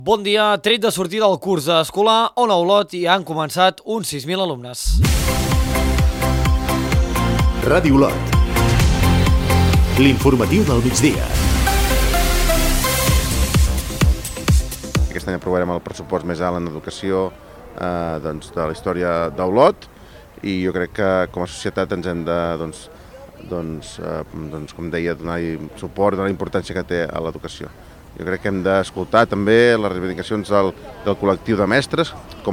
Bon dia, tret de sortida del curs escolar on a Olot hi han començat uns 6.000 alumnes. Ràdio Olot, l'informatiu del migdia. Aquest any aprovarem el pressupost més alt en educació de la història d'Olot i jo crec que com a societat ens hem de, com deia, donar suport, donar la importància que té a l'educació. Jo crec que hem d'escoltar també les reivindicacions del col·lectiu de mestres,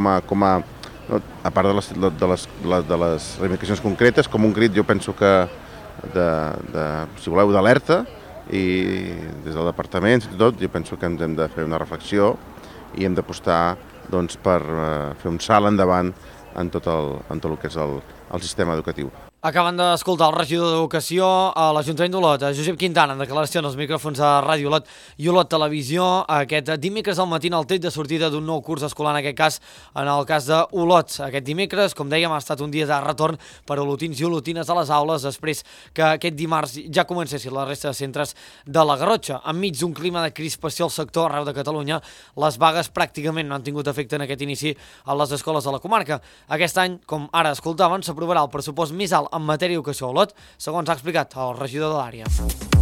a part de les reivindicacions concretes, com un crit, jo penso que, si voleu, d'alerta, i des del departament, fins i tot, jo penso que ens hem de fer una reflexió i hem d'apostar per fer un salt endavant en tot el que és el sistema educatiu. Acaben d'escoltar el regidor d'Educació a l'Ajuntament d'Olot, Josep Quintana, en declaració als micròfons de Ràdio Olot i Olot Televisió, aquest dimecres al matí al tret de sortida d'un nou curs escolar, en aquest cas, en el cas d'Olot. Aquest dimecres, com dèiem, ha estat un dia de retorn per a olotins i olotines a les aules, després que aquest dimarts ja comencessin la resta de centres de la Garrotxa. Enmig d'un clima de crispació al sector arreu de Catalunya, les vagues pràcticament no han tingut efecte en aquest inici a les escoles de la comarca. Aquest any, com ara escoltaven, s'aprovarà el pressupost més alt en matèria d'educació a Olot, segons ha explicat el regidor de l'àrea.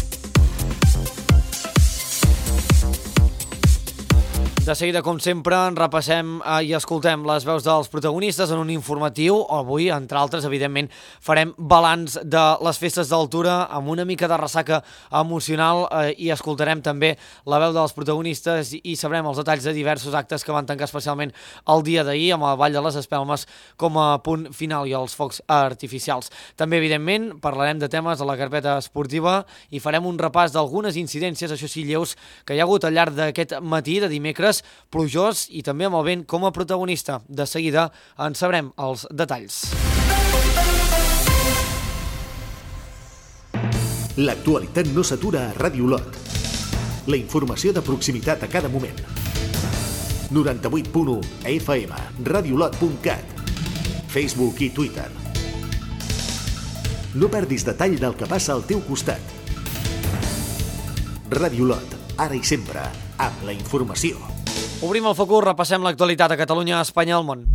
De seguida, com sempre, repassem i escoltem les veus dels protagonistes en un informatiu. Avui, entre altres, evidentment, farem balanç de les festes d'altura amb una mica de ressaca emocional i escoltarem també la veu dels protagonistes i sabrem els detalls de diversos actes que van tancar especialment el dia d'ahir amb el Ball de les Espelmes com a punt final i els focs artificials. També, evidentment, parlarem de temes de la carpeta esportiva i farem un repàs d'algunes incidències, això sí, lleus, que hi ha hagut al llarg d'aquest matí de dimecres, plujós i també amb el vent com a protagonista. De seguida en sabrem els detalls. L'actualitat no s'atura a Ràdio Olot. La informació de proximitat a cada moment. 98.1 FM, radiolot.cat, Facebook i Twitter. No perdis detall del que passa al teu costat. Ràdio Olot, ara i sempre, amb la informació. Obrim el focus, repassem l'actualitat a Catalunya, Espanya i el món.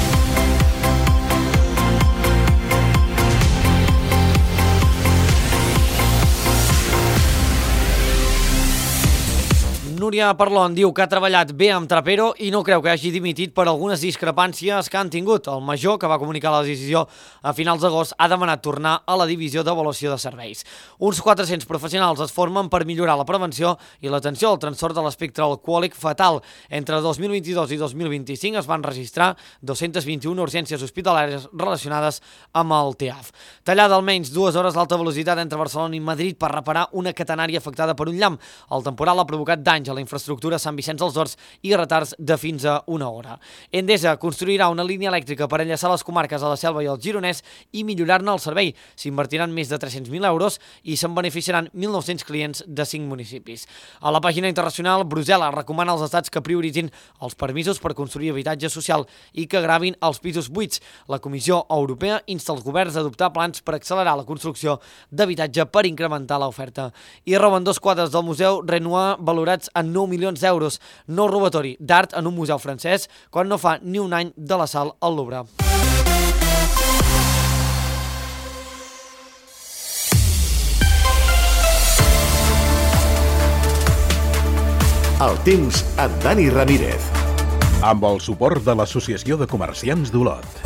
Núria Parlon diu que ha treballat bé amb Trapero i no creu que hagi dimitit per algunes discrepàncies que han tingut. El major, que va comunicar la decisió a finals d'agost, ha demanat tornar a la divisió d'avaluació de serveis. Uns 400 professionals es formen per millorar la prevenció i l'atenció al trastorn de l'espectre alcohòlic fatal. Entre 2022 i 2025 es van registrar 221 urgències hospitalàries relacionades amb el TEAF. Tallada almenys 2 hores d'alta velocitat entre Barcelona i Madrid per reparar una catenària afectada per un llamp. El temporal ha provocat danys a la infraestructura Sant Vicenç dels Horts i retards de fins a 1 hora. Endesa construirà una línia elèctrica per enllaçar les comarques a la Selva i el Gironès i millorar-ne el servei. S'invertiran més de 300.000 euros i se'n beneficiaran 1.900 clients de 5 municipis. A la pàgina internacional, Brussel·les recomana als estats que prioritzin els permisos per construir habitatge social i que gravin els pisos buits. La Comissió Europea insta els governs a adoptar plans per accelerar la construcció d'habitatge per incrementar l'oferta. I roben 2 quadres del Museu Renoir valorats en 9 milions d'euros. Nou robatori d'art en un museu francès quan no fa ni un any de l'assalt al Louvre. El temps amb Dani Ramírez. Amb el suport de l'Associació de Comerciants d'Olot.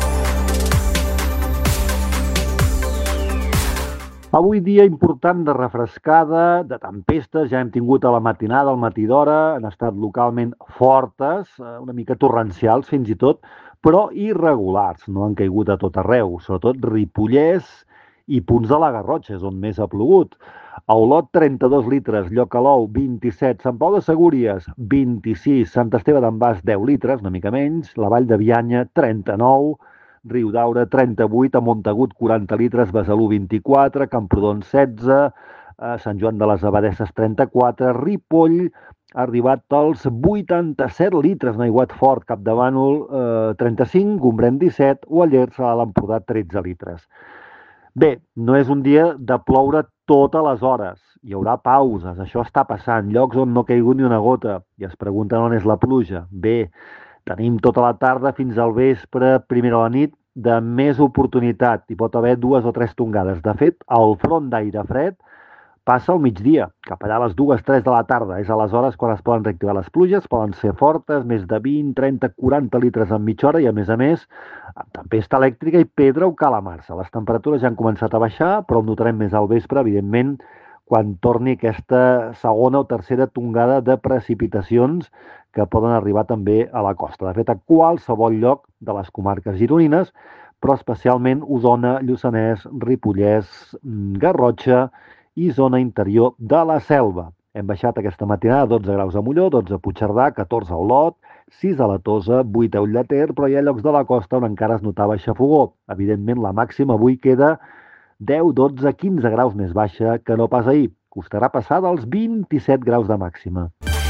Avui dia important de refrescada, de tempestes, ja hem tingut a la matinada, al matí d'hora, han estat localment fortes, una mica torrencials fins i tot, però irregulars, no han caigut a tot arreu, sobretot Ripollès i punts de la Garrotxa, és on més ha plogut. A Olot, 32 litres, Llocalou, 27, Sant Pau de Segúries, 26, Sant Esteve d'en Bas, 10 litres, una mica menys, la Vall de Bianya, 39, Riudaura, 38, a Montagut, 40 litres, Besalú, 24, Camprodon, 16, Sant Joan de les Abadesses, 34, Ripoll ha arribat als 87 litres, un aiguat fort, Capdavànol, 35, Gombrèn, 17, o a Llers, a l'Empordà, 13 litres. Bé, no és un dia de ploure totes les hores. Hi haurà pauses, això està passant, llocs on no ha caigut ni una gota, i es pregunten on és la pluja. Bé, tenim tota la tarda fins al vespre, primera a la nit, de més oportunitat. Hi pot haver 2 o 3 tongades. De fet, el front d'aire fred passa al migdia, cap allà a les 2 o 3 de la tarda. És aleshores quan es poden reactivar les pluges, poden ser fortes, més de 20, 30, 40 litres en mitja hora i, a més, amb tempesta elèctrica i pedra o calamarsa. Les temperatures ja han començat a baixar, però ho notarem més al vespre, evidentment, quan torni aquesta segona o tercera tongada de precipitacions que poden arribar també a la costa. De fet, a qualsevol lloc de les comarques gironines, però especialment Osona, Lluçanès, Ripollès, Garrotxa i zona interior de la Selva. Hem baixat aquesta matinada 12 graus a Molló, 12 a Puigcerdà, 14 a Olot, 6 a la Tosa, 8 a Ullater, però hi ha llocs de la costa on encara es notava xafogó. Evidentment, la màxima avui queda 10, 12, 15 graus més baixa que no pas ahir. Costarà passar dels 27 graus de màxima.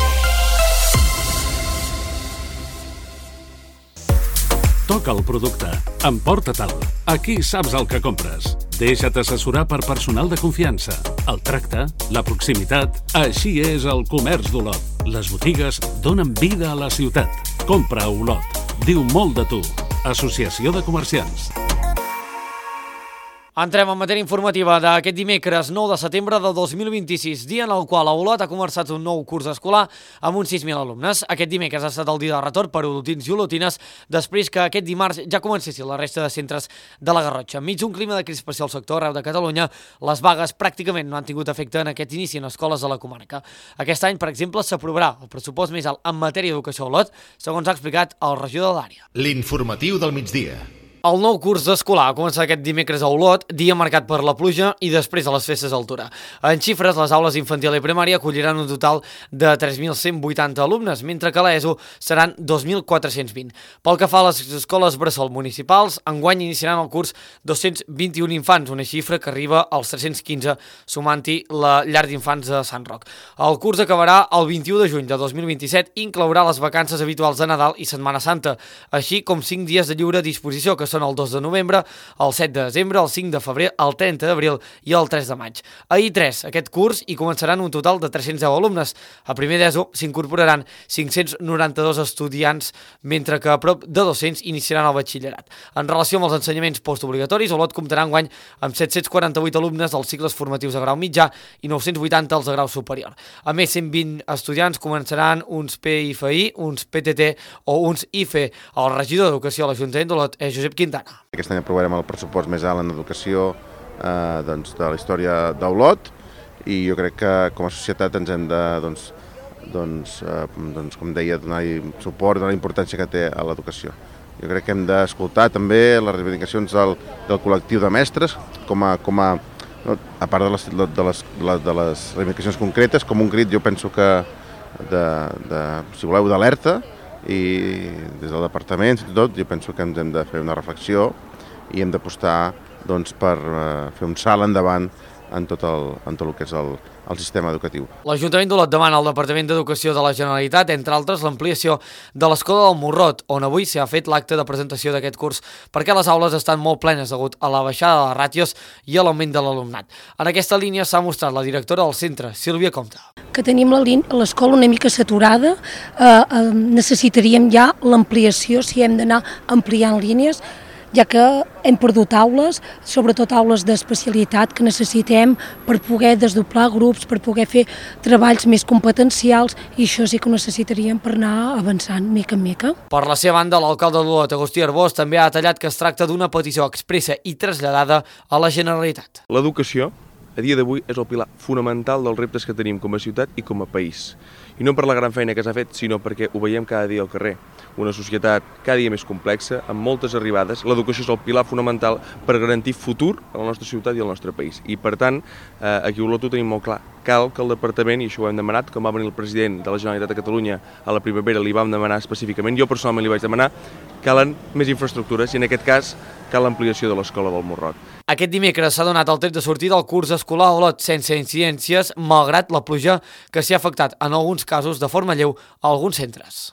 Toca el producte. Emporta-te'l. Aquí saps el que compres. Deixa't assessorar per personal de confiança. El tracte, la proximitat... Així és el comerç d'Olot. Les botigues donen vida a la ciutat. Compra a Olot. Diu molt de tu. Associació de Comerciants. Entrem en matèria informativa d'aquest dimecres 9 de setembre de 2026, dia en el qual a Olot ha començat un nou curs escolar amb uns 6.000 alumnes. Aquest dimecres ha estat el dia de retorn per olotins i olotines, després que aquest dimarts ja comencessin la resta de centres de la Garrotxa. Enmig d'un clima de crispació al sector arreu de Catalunya, les vagues pràcticament no han tingut efecte en aquest inici en escoles de la comarca. Aquest any, per exemple, s'aprovarà el pressupost més alt en matèria d'educació a Olot, segons ha explicat el regidor de l'àrea. L'informatiu del migdia. El nou curs escolar ha començat aquest dimecres a Olot, dia marcat per la pluja i després de les festes d'altura. En xifres, les aules infantil i primària acolliran un total de 3.180 alumnes, mentre que a l'ESO seran 2.420. Pel que fa a les escoles bressol municipals, enguany iniciaran el curs 221 infants, una xifra que arriba als 315, sumant-hi la llar d'infants de Sant Roc. El curs acabarà el 21 de juny de 2027 i inclourà les vacances habituals de Nadal i Setmana Santa, així com 5 dies de lliure disposició, que són el 2 de novembre, el 7 de desembre, el 5 de febrer, el 30 d'abril i el 3 de maig. A I3, aquest curs, hi començaran un total de 310 alumnes. A primer d'ESO s'incorporaran 592 estudiants, mentre que a prop de 200 iniciaran el batxillerat. En relació amb els ensenyaments postobligatoris, Olot comptarà enguany amb 748 alumnes dels cicles formatius de grau mitjà i 980 als de grau superior. A més, 120 estudiants començaran uns PIFI, uns PTT o uns IFE. El regidor d'Educació a l'Ajuntament d'Olot és Josep Quintana. Aquest any aprovarem el pressupost més alt en educació de la història d'Olot i jo crec que com a societat ens hem de, com deia, donar suport, donar la importància que té a l'educació. Jo crec que hem d'escoltar també les reivindicacions del col·lectiu de mestres, a part de les reivindicacions concretes, com un crit, jo penso que, si voleu, d'alerta, i des del departament, fins i tot, jo penso que ens hem de fer una reflexió i hem d'apostar per fer un salt endavant en tot el que és el sistema educatiu. L'Ajuntament d'Olot demana al Departament d'Educació de la Generalitat, entre altres, l'ampliació de l'Escola del Morrot, on avui s'ha fet l'acte de presentació d'aquest curs, perquè les aules estan molt plenes degut a la baixada de les ràtios i a l'augment de l'alumnat. En aquesta línia s'ha mostrat la directora del centre, Sílvia Comte. Que tenim l'escola una mica saturada, necessitaríem ja l'ampliació, si hem d'anar ampliant línies, ja que hem perdut aules, sobretot aules d'especialitat que necessitem per poder desdoblar grups, per poder fer treballs més competencials, i això sí que ho necessitaríem per anar avançant mica en mica. Per la seva banda, l'alcalde d'Olot, Agustí Arbós, també ha detallat que es tracta d'una petició expressa i traslladada a la Generalitat. L'educació, a dia d'avui, és el pilar fonamental dels reptes que tenim com a ciutat i com a país. I no per la gran feina que s'ha fet, sinó perquè ho veiem cada dia al carrer. Una societat cada dia més complexa, amb moltes arribades. L'educació és el pilar fonamental per garantir futur a la nostra ciutat i al nostre país. I, per tant, aquí a Olot ho tenim molt clar. Cal que el departament, i això ho hem demanat, com va venir el president de la Generalitat de Catalunya a la primavera, li vam demanar específicament, jo personalment li vaig demanar, calen més infraestructures i, en aquest cas, cal l'ampliació de l'Escola del Morrot. Aquest dimecres s'ha donat el tret de sortir del curs escolar a Olot sense incidències, malgrat la pluja que s'hi ha afectat, en alguns casos, de forma lleu, a alguns centres.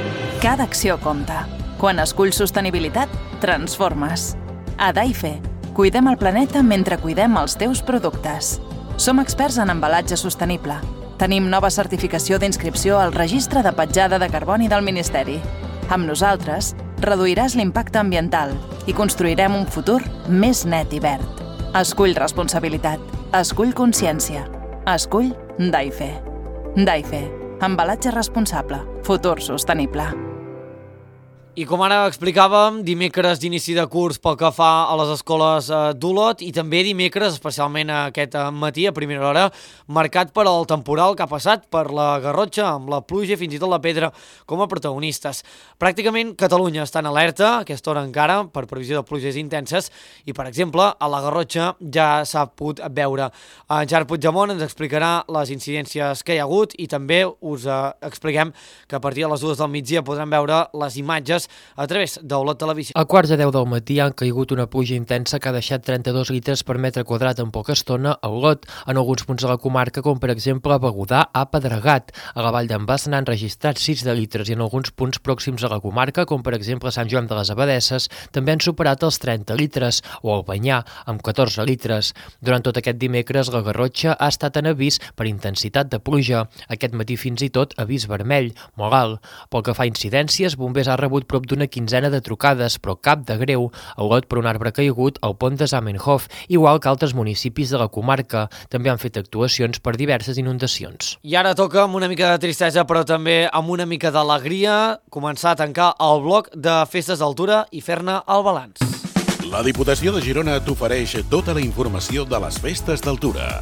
Cada acció compta. Quan esculls sostenibilitat, transformes. A Daife, Cuidem el planeta mentre cuidem els teus productes. Som experts en embalatge sostenible. Tenim nova certificació d'inscripció al Registre de Petjada de Carboni del Ministeri. Amb nosaltres, reduiràs l'impacte ambiental i construirem un futur més net i verd. Escull responsabilitat. Escull consciència. Escull Daife. Daife. Embalatge responsable. Futur sostenible. I com ara explicàvem, dimecres d'inici de curs pel que fa a les escoles d'Olot i també dimecres, especialment aquest matí a primera hora, marcat per el temporal que ha passat per la Garrotxa, amb la pluja i fins i tot la pedra com a protagonistes. Pràcticament Catalunya està en alerta, a aquesta hora encara, per previsió de pluges intenses i, per exemple, a la Garrotxa ja s'ha pogut veure. En Gerard Puigdemont ens explicarà les incidències que hi ha hagut i també us expliquem que a partir de les 2 del migdia podran veure les imatges a través d'Olot Televisió. A quarts de 10 del matí han caigut una pluja intensa que ha deixat 32 litres per metre quadrat en poca estona a Olot, en alguns punts de la comarca, com per exemple a Begudà, a Pedregat. A la Vall d'en Bas n'han registrat 6 de litres i en alguns punts pròxims a la comarca, com per exemple a Sant Joan de les Abadesses, també han superat els 30 litres, o al Banyà, amb 14 litres. Durant tot aquest dimecres, la Garrotxa ha estat en avís per intensitat de pluja. Aquest matí fins i tot avís vermell, molt alt. Pel que fa a incidències, Bombers ha rebut prop d'una quinzena de trucades, però cap de greu. A Olot per un arbre caigut al pont de Zamenhof, igual que altres municipis de la comarca. També han fet actuacions per diverses inundacions. I ara toca amb una mica de tristesa, però també amb una mica d'alegria, començar a tancar el bloc de festes d'altura i fer-ne el balanç. La Diputació de Girona t'ofereix tota la informació de les festes d'altura.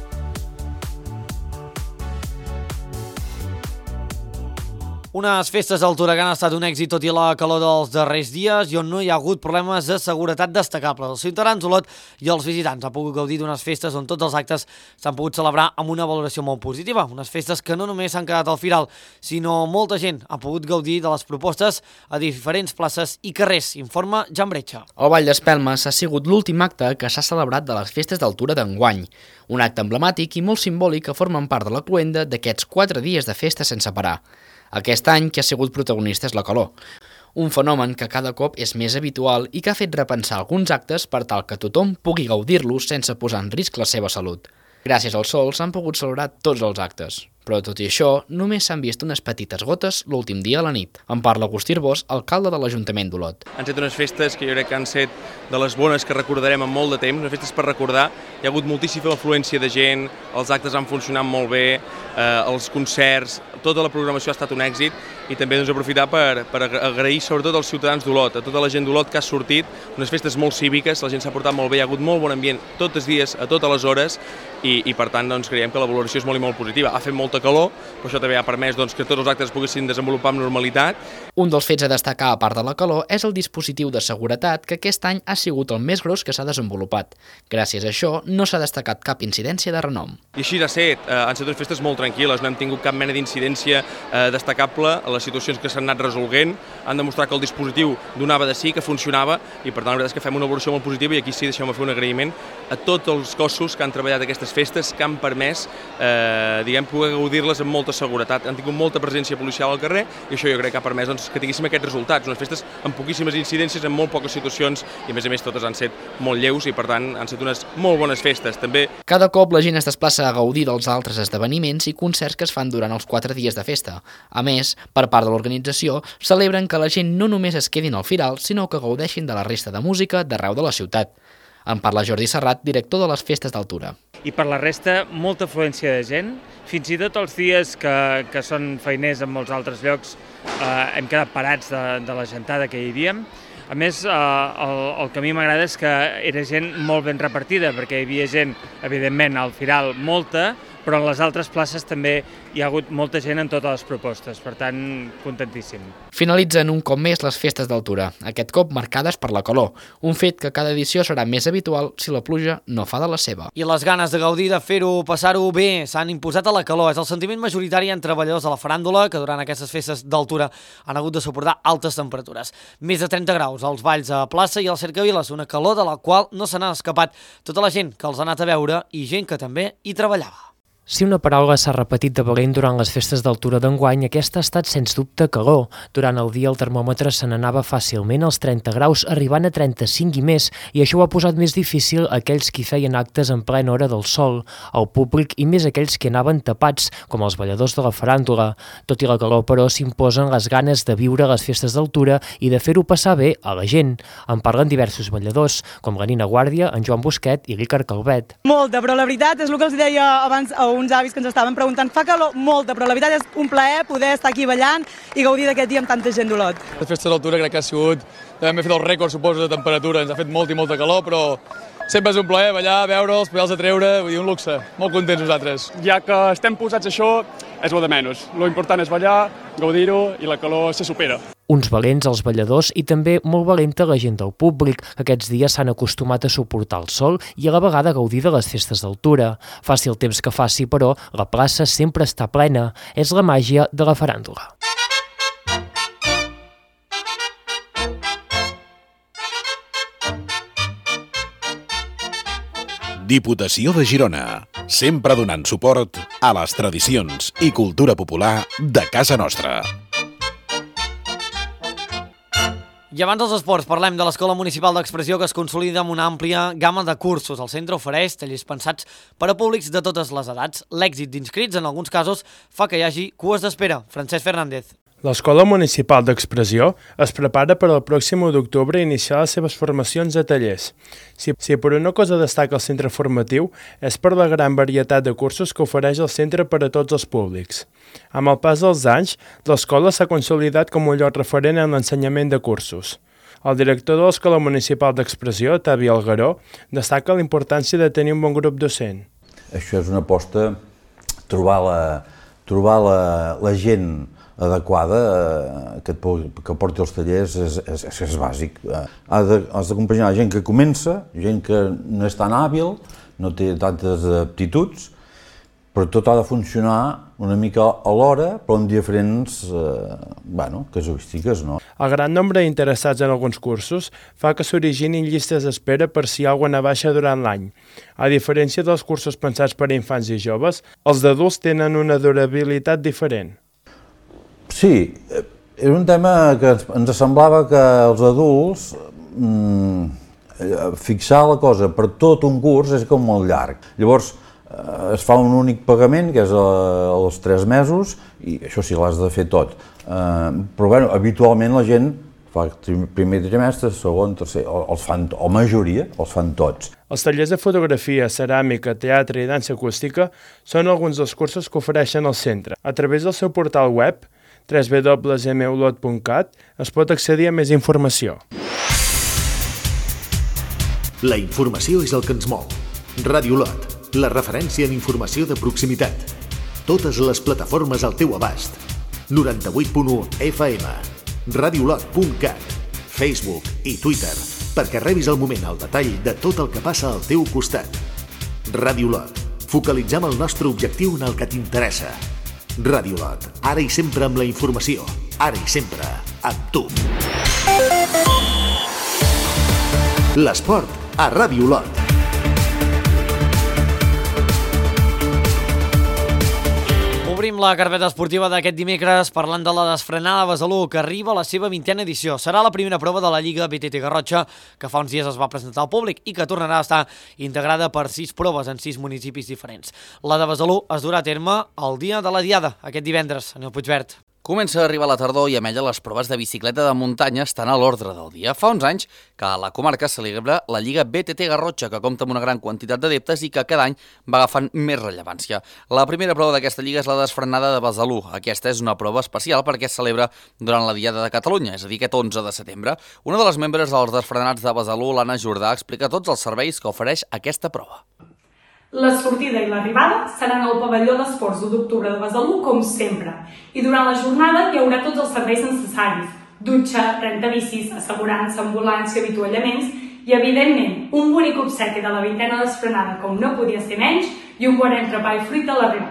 Unes festes d'altura que han estat un èxit tot i la calor dels darrers dies i on no hi ha hagut problemes de seguretat destacables. Els ciutadans d'Olot i els visitants han pogut gaudir d'unes festes on tots els actes s'han pogut celebrar amb una valoració molt positiva. Unes festes que no només s'han quedat al firal, sinó molta gent ha pogut gaudir de les propostes a diferents places i carrers, informa Jan Bretxa. El Ball d'Espelmes ha sigut l'últim acte que s'ha celebrat de les festes d'altura d'enguany. Un acte emblemàtic i molt simbòlic que formen part de la cloenda d'aquests 4 dies de festa sense parar. Aquest any que ha sigut protagonista és la calor, un fenomen que cada cop és més habitual i que ha fet repensar alguns actes per tal que tothom pugui gaudir-los sense posar en risc la seva salut. Gràcies al sol s'han pogut celebrar tots els actes, però tot i això només s'han vist unes petites gotes l'últim dia a la nit. En parla Agustí Arbós, alcalde de l'Ajuntament d'Olot. Han estat unes festes que jo crec que han estat de les bones que recordarem en molt de temps, unes festes per recordar. Hi ha hagut moltíssima afluència de gent, els actes han funcionat molt bé, els concerts, tota la programació ha estat un èxit i també aprofitar per agrair sobretot als ciutadans d'Olot, a tota la gent d'Olot que ha sortit, unes festes molt cíviques, la gent s'ha portat molt bé, hi ha hagut molt bon ambient tots els dies, a totes les hores i per tant creiem que la valoració és molt i molt positiva. Ha fet molta calor, però això també ha permès que tots els actes es poguessin desenvolupar amb normalitat. Un dels fets a destacar, a part de la calor, és el dispositiu de seguretat que aquest any ha sigut el més gros que s'ha desenvolupat. Gràcies a això no s'ha destacat cap incidència de renom. I així ha estat, han estat unes festes molt tranquil·les, no hem tingut cap mena d'incidència destacable a les situacions que s'han anat resolguent, han demostrat que el dispositiu donava de sí, que funcionava i per tant la veritat és que fem una valoració molt positiva i aquí sí deixeu-me fer un agraïment a tots els cossos que han treballat aquestes festes, que han permès poder gaudir-les amb molta seguretat. Han tingut molta presència policial al carrer i això jo crec que ha permès que tinguéssim aquests resultats, unes festes amb poquíssimes incidències, en molt poques situacions i a més totes han estat molt lleus i per tant han estat unes molt bones festes també. Cada cop la gent es desplaça a gaudir dels altres esdeveniments i concerts que es fan durant els 4 dies de festa. A més, per part de l'organització, celebren que la gent no només es quedin al firal, sinó que gaudeixin de la resta de música d'arreu de la ciutat. En parla Jordi Serrat, director de les festes d'altura. I per la resta, molta afluència de gent. Fins i tot els dies que són feiners en molts altres llocs hem quedat parats de la gentada que hi havíem. A més, el que a mi m'agrada és que era gent molt ben repartida, perquè hi havia gent, evidentment, al firal molta, però en les altres places també hi ha hagut molta gent en totes les propostes, per tant, contentíssim. Finalitzen un cop més les festes d'altura, aquest cop marcades per la calor, un fet que cada edició serà més habitual si la pluja no fa de la seva. I les ganes de gaudir, de fer-ho, passar-ho bé, s'han imposat a la calor. És el sentiment majoritari en treballadors de la faràndula que durant aquestes festes d'altura han hagut de suportar altes temperatures. Més de 30 graus als valls a plaça i al Cercaviles, una calor de la qual no se n'ha escapat tota la gent que els ha anat a veure i gent que també hi treballava. Si una paraula s'ha repetit de valent durant les festes d'altura d'enguany, aquesta ha estat sens dubte calor. Durant el dia el termòmetre se n'anava fàcilment als 30 graus, arribant a 35 i més, i això ho ha posat més difícil a aquells qui feien actes en plena hora del sol, el públic i més aquells que anaven tapats, com els balladors de la faràndula. Tot i la calor, però, s'imposen les ganes de viure les festes d'altura i de fer-ho passar bé a la gent. En parlen diversos balladors, com la Nina Guàrdia, en Joan Busquet i l'Ícar Calvet. Molta, però la veritat és el que els deia abans a uns avis que ens estaven preguntant. Fa calor molta, però la veritat és un plaer poder estar aquí ballant i gaudir d'aquest dia amb tanta gent d'Olot. Les festes d'altura crec que ha sigut, també hem fet el rècord, suposo, de temperatura, ens ha fet molt i molta calor, però sempre és un plaer ballar, veure'ls, poder-los treure, vull dir, un luxe. Molt contents nosaltres. Ja que estem posats a això, és lo de menys. Lo important és ballar, gaudir-ho i la calor se supera. Uns valents els balladors i també molt valenta la gent del públic, que aquests dies s'han acostumat a suportar el sol i a la vegada gaudir de les festes d'altura. Faci el temps que faci, però, la plaça sempre està plena. És la màgia de la faràndula. Diputació de Girona, sempre donant suport a les tradicions i cultura popular de casa nostra. I abans dels esports parlem de l'Escola Municipal d'Expressió, que es consolida amb una àmplia gamma de cursos. El centre ofereix tallers pensats per a públics de totes les edats. L'èxit d'inscrits, en alguns casos, fa que hi hagi cues d'espera. Francesc Fernández. L'Escola Municipal d'Expressió es prepara per al pròxim 1 d'octubre iniciar les seves formacions a tallers. Si per una cosa destaca el centre formatiu és per la gran varietat de cursos que ofereix el centre per a tots els públics. Amb el pas dels anys, l'escola s'ha consolidat com un lloc referent en l'ensenyament de cursos. El director de l'Escola Municipal d'Expressió, Tavi Algaró, destaca la importància de tenir un bon grup docent. Això és una aposta, trobar la gent adequada que porti els tallers és bàsic. Has d'acompanyar gent que comença, gent que no és tan hàbil, no té tantes aptituds, però tot ha de funcionar una mica alhora, però amb diferents casuístiques. El gran nombre d'interessats en alguns cursos fa que s'originin llistes d'espera per si hi ha alguna baixa durant l'any. A diferència dels cursos pensats per a infants i joves, els d'adults tenen una durabilitat diferent. Sí, és un tema que ens semblava que els adults fixar la cosa per tot un curs és com molt llarg. Llavors es fa un únic pagament, que és als 3 mesos, i això sí, l'has de fer tot. Però habitualment la gent fa el primer trimestre, segon, tercer, o majoria els fan tots. Els tallers de fotografia, ceràmica, teatre i dansa acústica són alguns dels cursos que ofereixen el centre. A través del seu portal web, www.molot.cat, es pot accedir a més informació. La informació és el que ens mou. Ràdio Olot, la referència en informació de proximitat. Totes les plataformes al teu abast. 98.1 FM, radiolot.cat, Facebook i Twitter, perquè rebis al moment el detall de tot el que passa al teu costat. Ràdio Olot, focalitzem el nostre objectiu en el que t'interessa. Ràdio Olot, ara i sempre amb la informació, ara i sempre amb tu. L'esport a Ràdio Olot. Obrim la carpeta esportiva d'aquest dimecres parlant de la desfrenada Besalú, que arriba a la seva 20a edició. Serà la primera prova de la Lliga BTT Garrotxa, que fa uns dies es va presentar al públic i que tornarà a estar integrada per 6 proves en 6 municipis diferents. La de Besalú es durà a terme el dia de la Diada, aquest divendres, Anil Puigvert. Comença a arribar la tardor i a Mella les proves de bicicleta de muntanya estan a l'ordre del dia. Fa uns anys que a la comarca celebra la Lliga BTT Garrotxa, que compta amb una gran quantitat d'adeptes i que cada any va agafant més rellevància. La primera prova d'aquesta lliga és la desfrenada de Besalú. Aquesta és una prova especial perquè es celebra durant la Diada de Catalunya, és a dir, aquest 11 de setembre. Una de les membres dels desfrenats de Besalú, l'Anna Jordà, explica tots els serveis que ofereix aquesta prova. La sortida i l'arribada seran al pavelló d'esports d'1 d'octubre de Besalú, com sempre. I durant la jornada hi haurà tots els serveis necessaris: dutxa, renta bicis, assegurança, ambulància, avituallaments i, evidentment, un bonic obsequi de la 20a desfrenada, com no podia ser menys, i un bon entrepà i fruita a l'arribada.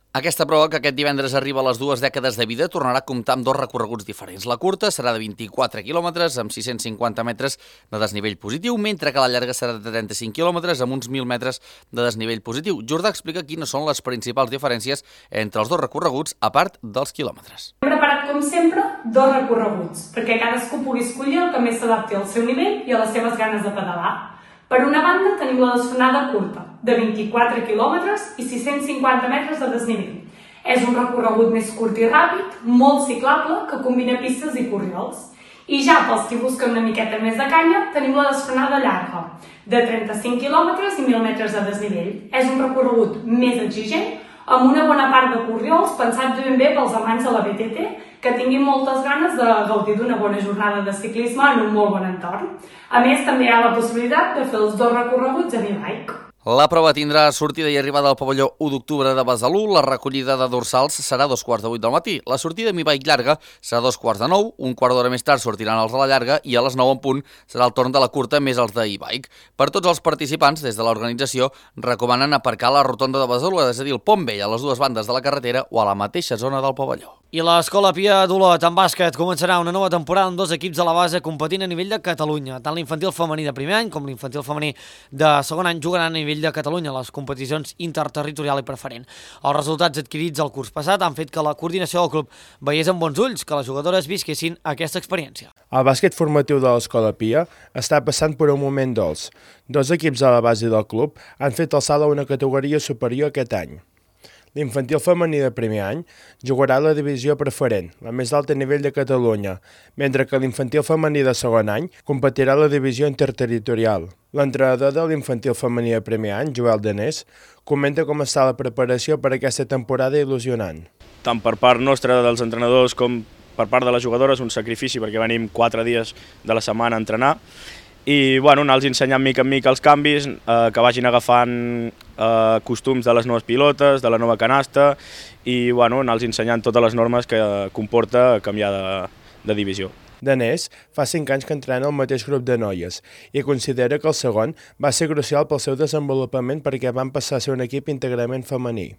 Aquesta prova, que aquest divendres arriba a les 2 dècades de vida, tornarà a comptar amb 2 recorreguts diferents. La curta serà de 24 quilòmetres amb 650 metres de desnivell positiu, mentre que la llarga serà de 35 quilòmetres amb uns 1.000 metres de desnivell positiu. Jordà explica quines són les principals diferències entre els 2 recorreguts, a part dels quilòmetres. He preparat, com sempre, 2 recorreguts, perquè cadascú pugui escollir el que més s'adapti al seu nivell i a les seves ganes de pedalar. Per una banda, tenim la desfonada curta, de 24 quilòmetres i 650 metres de desnivell. És un recorregut més curt i ràpid, molt ciclable, que combina pistes i corriols. I ja pels qui busquen una miqueta més de canya, tenim la desfonada llarga, de 35 quilòmetres i 1.000 metres de desnivell. És un recorregut més exigent, amb una bona part de corriols pensats ben bé pels amants de la BTT, que tinguin moltes ganes de gaudir d'una bona jornada de ciclisme en un molt bon entorn. A més, també hi ha la possibilitat de fer els 2 recorreguts en e-bike. La prova tindrà sortida i arribada al pavelló 1 d'octubre de Besalú. La recollida de dorsals serà a 2:45 del matí. La sortida amb e-bike llarga serà a 8:45, un quart d'hora més tard sortiran els de la llarga i a les 9 en punt serà el torn de la curta més els de e-bike. Per tots els participants, des de l'organització, recomanen aparcar a la rotonda de Besalú, és a dir, el Pont Vell, a les 2 bandes de la carretera o a la mateixa zona del pavelló. I l'Escola Pia d'Olot en bàsquet començarà una nova temporada amb 2 equips a la base competint a nivell de Catalunya. Tant l'infantil femení de primer any com l'infantil femení de segon any jugaran a nivell de Catalunya a les competicions interterritorial i preferent. Els resultats adquirits el curs passat han fet que la coordinació del club veiés amb bons ulls que les jugadores visquessin aquesta experiència. El bàsquet formatiu de l'Escola Pia està passant per un moment dolç. 2 equips a la base del club han fet el salt a una categoria superior aquest any. L'infantil femení de primer any jugarà a la divisió preferent, la més alta nivell de Catalunya, mentre que l'infantil femení de segon any competirà a la divisió interterritorial. L'entrenador de l'infantil femení de primer any, Joel Danés, comenta com està la preparació per aquesta temporada il·lusionant. Tant per part nostra dels entrenadors com per part de les jugadores, un sacrifici perquè venim 4 dies de la setmana a entrenar, i anar-los ensenyant mica en mica els canvis, que vagin agafant costums de les noves pilotes, de la nova canasta, i anar-los ensenyant totes les normes que comporta canviar de divisió. Danés fa 5 anys que entrena el mateix grup de noies i considera que el segon va ser crucial pel seu desenvolupament perquè van passar a ser un equip íntegrament femení.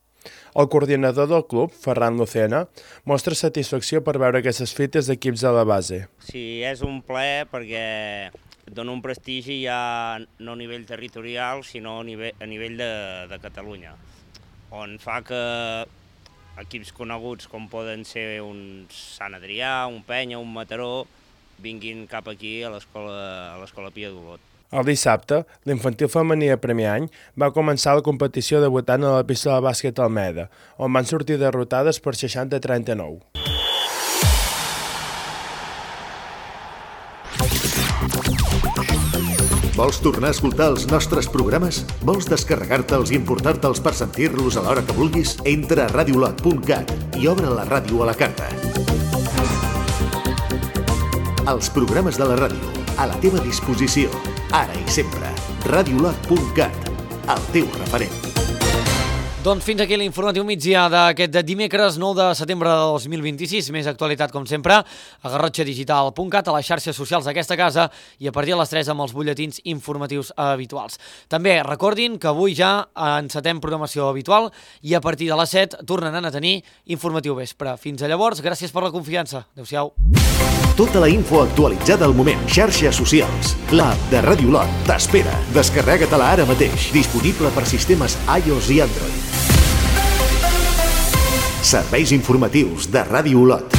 El coordinador del club, Ferran Lucena, mostra satisfacció per veure aquestes fites d'equips de la base. Sí, és un plaer perquè dona un prestigi ja no a nivell territorial, sinó a nivell de Catalunya, on fa que equips coneguts com poden ser un Sant Adrià, un Penya, un Mataró, vinguin cap aquí a l'Escola Pia d'Olot. El dissabte, l'infantil femení de primer any va començar la competició debutant a la pista de bàsquet Almeda, on van sortir derrotades per 60-39. Vols tornar a escoltar els nostres programes? Vols descarregar-te'ls i importar-te'ls per sentir-los a l'hora que vulguis? Entra a radiolot.cat i obre la ràdio a la carta. Els programes de la ràdio, a la teva disposició, ara i sempre. Radiolot.cat, el teu referent. Doncs fins aquí l'informatiu migdia d'aquest dimecres 9 de setembre de 2026. Més actualitat, com sempre, a garrotxadigital.cat, a les xarxes socials d'aquesta casa i a partir de les 3 amb els butlletins informatius habituals. També recordin que avui ja encetem programació habitual i a partir de les 7 tornaran a tenir informatiu vespre. Fins a llavors, gràcies per la confiança. Adéu-siau. Tota la info actualitzada al moment. Xarxes socials. L'app de Ràdio Lot t'espera. Descarrega-te-la ara mateix. Disponible per sistemes iOS i Android. Serveis informatius de Ràdio Olot.